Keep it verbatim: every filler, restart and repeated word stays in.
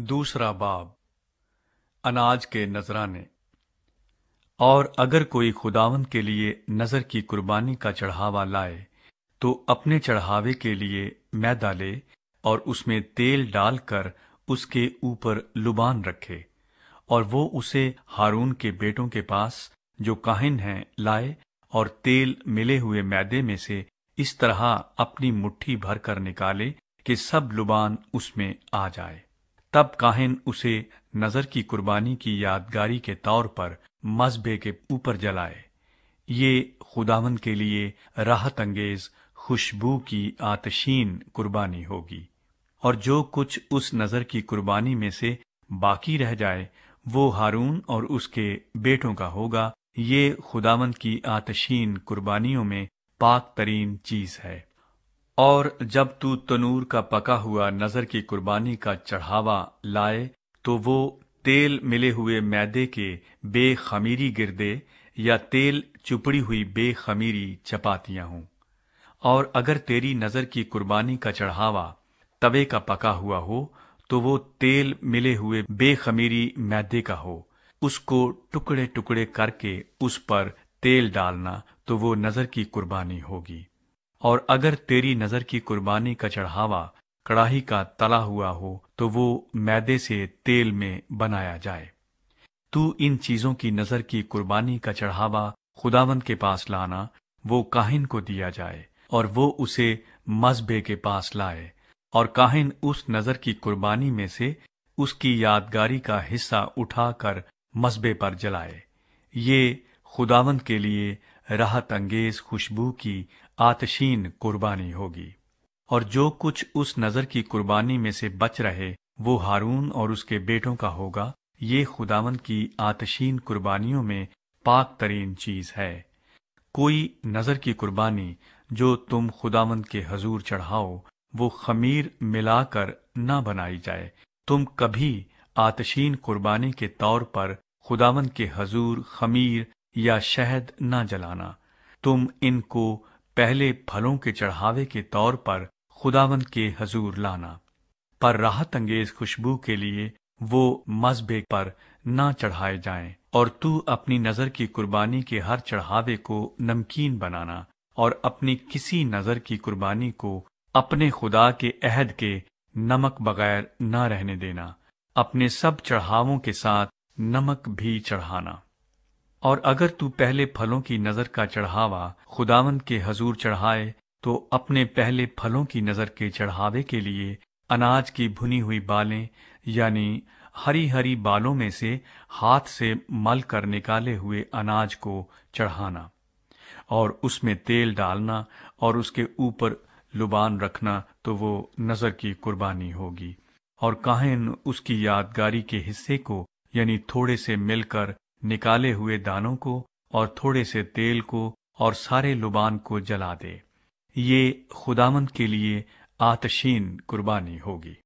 دوسرا باب اناج کے نذرانے۔ اور اگر کوئی خداوند کے لیے نذر کی قربانی کا چڑھاوا لائے تو اپنے چڑھاوے کے لیے میدا لے اور اس میں تیل ڈال کر اس کے اوپر لبان رکھے، اور وہ اسے ہارون کے بیٹوں کے پاس جو کاہن ہیں لائے، اور تیل ملے ہوئے میدے میں سے اس طرح اپنی مٹھی بھر کر نکالے کہ سب لبان اس میں آ جائے۔ تب کاہن اسے نذر کی قربانی کی یادگاری کے طور پر مذبح کے اوپر جلائے۔ یہ خداوند کے لیے راحت انگیز خوشبو کی آتشین قربانی ہوگی، اور جو کچھ اس نذر کی قربانی میں سے باقی رہ جائے وہ ہارون اور اس کے بیٹوں کا ہوگا۔ یہ خداوند کی آتشین قربانیوں میں پاک ترین چیز ہے۔ اور جب تو تنور کا پکا ہوا نذر کی قربانی کا چڑھاوا لائے تو وہ تیل ملے ہوئے میدے کے بے خمیری گردے یا تیل چپڑی ہوئی بے خمیری چپاتیاں ہوں۔ اور اگر تیری نذر کی قربانی کا چڑھاوا توے کا پکا ہوا ہو تو وہ تیل ملے ہوئے بے خمیری میدے کا ہو، اس کو ٹکڑے ٹکڑے کر کے اس پر تیل ڈالنا تو وہ نذر کی قربانی ہوگی۔ اور اگر تیری نذر کی قربانی کا چڑھاوا کڑاہی کا تلا ہوا ہو تو وہ میدے سے تیل میں بنایا جائے۔ تو ان چیزوں کی نذر کی قربانی کا چڑھاوا خداوند کے پاس لانا، وہ کاہن کو دیا جائے، اور وہ اسے مذبح کے پاس لائے، اور کاہن اس نذر کی قربانی میں سے اس کی یادگاری کا حصہ اٹھا کر مذبح پر جلائے۔ یہ خداوند کے لیے راحت انگیز خوشبو کی آتشین قربانی ہوگی۔ اور جو کچھ اس نذر کی قربانی میں سے بچ رہے وہ ہارون اور اس کے بیٹوں کا ہوگا۔ یہ خداوند کی آتشین قربانیوں میں پاک ترین چیز ہے۔ کوئی نذر کی قربانی جو تم خداوند کے حضور چڑھاؤ وہ خمیر ملا کر نہ بنائی جائے۔ تم کبھی آتشین قربانی کے طور پر خداوند کے حضور خمیر یا شہد نہ جلانا۔ تم ان کو پہلے پھلوں کے چڑھاوے کے طور پر خداوند کے حضور لانا، پر راحت انگیز خوشبو کے لیے وہ مذبح پر نہ چڑھائے جائیں۔ اور تو اپنی نذر کی قربانی کے ہر چڑھاوے کو نمکین بنانا، اور اپنی کسی نذر کی قربانی کو اپنے خدا کے عہد کے نمک بغیر نہ رہنے دینا، اپنے سب چڑھاووں کے ساتھ نمک بھی چڑھانا۔ اور اگر تو پہلے پھلوں کی نذر کا چڑھاوا خداوند کے حضور چڑھائے تو اپنے پہلے پھلوں کی نذر کے چڑھاوے کے لیے اناج کی بھنی ہوئی بالیں، یعنی ہری ہری بالوں میں سے ہاتھ سے مل کر نکالے ہوئے اناج کو چڑھانا، اور اس میں تیل ڈالنا اور اس کے اوپر لبان رکھنا تو وہ نذر کی قربانی ہوگی۔ اور کاہن اس کی یادگاری کے حصے کو، یعنی تھوڑے سے مل کر نکالے ہوئے دانوں کو اور تھوڑے سے تیل کو اور سارے لبان کو جلا دے۔ یہ خداوند کے لیے آتشین قربانی ہوگی۔